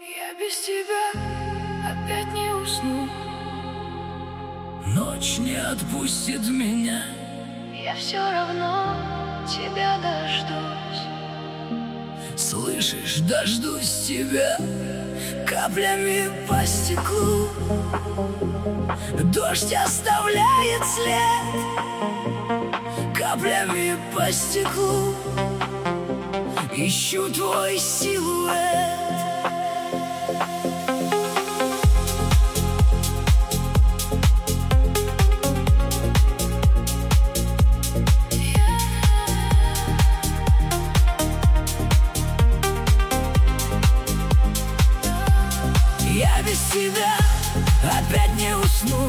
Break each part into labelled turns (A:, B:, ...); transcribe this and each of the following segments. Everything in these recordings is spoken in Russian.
A: Я без тебя опять не усну.
B: Ночь не отпустит меня.
A: Я все равно тебя дождусь.
B: Слышишь, дождусь тебя каплями по стеклу. Дождь оставляет след каплями по стеклу. Ищу твой силуэт. Я без тебя опять не усну.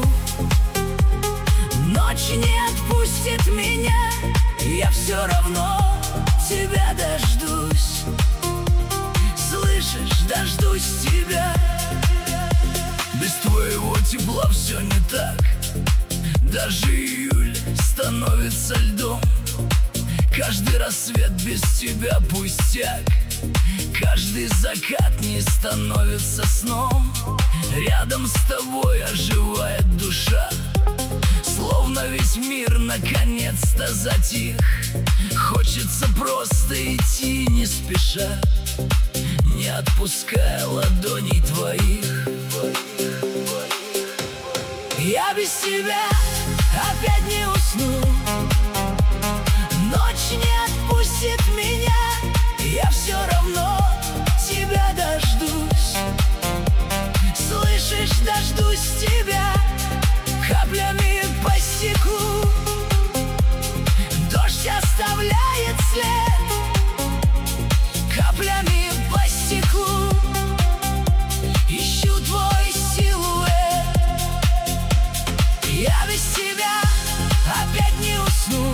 B: Ночь не отпустит меня. Я все равно тебя дождусь. Слышишь, дождусь тебя. Без твоего тепла все не так. Даже июль становится льдом. Каждый рассвет без тебя пустяк. Каждый закат не становится сном. Рядом с тобой оживает душа. Словно весь мир наконец-то затих. Хочется просто идти не спеша, не отпуская ладоней твоих. Я без тебя опять не усну. Ночь не отпустит меня. Я все равно тебя дождусь. Слышишь, дождусь тебя каплями по стеклу. Дождь оставляет след каплями по стеклу. Ищу твой силуэт. Я без тебя опять не усну.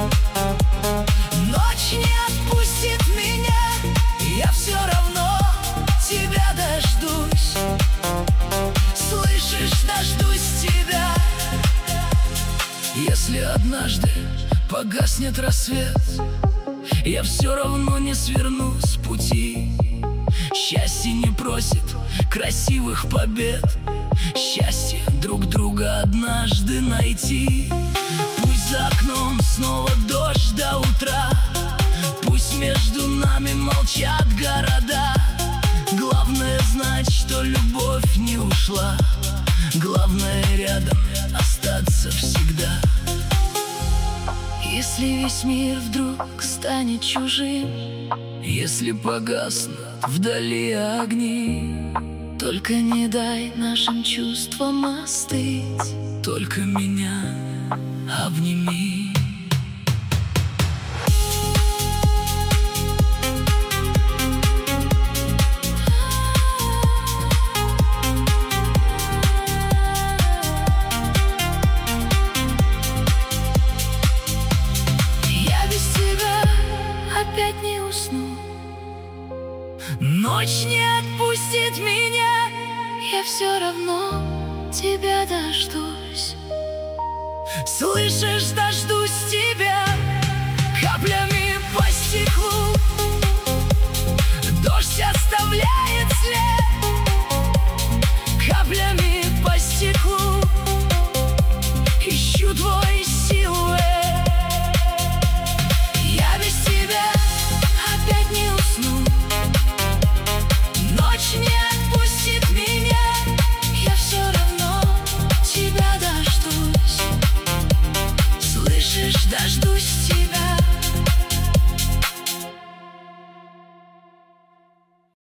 B: Ночь не отпустит меня. Я все равно тебя дождусь. Слышишь, дождусь тебя. Если однажды погаснет рассвет, я все равно не сверну с пути. Счастье не просит красивых побед. Счастье друг друга однажды найти. Пусть за окном снова дождь до утра. Пусть между нами молчат города. Главное знать, что любовь не ушла. Главное рядом остаться всегда. Если весь мир вдруг станет чужим, если погаснут вдали огни, только не дай нашим чувствам остыть. Только меня обними.
A: Опять не усну.
B: Ночь не отпустит меня.
A: Я все равно тебя дождусь.
B: Слышишь, дождусь тебя каплями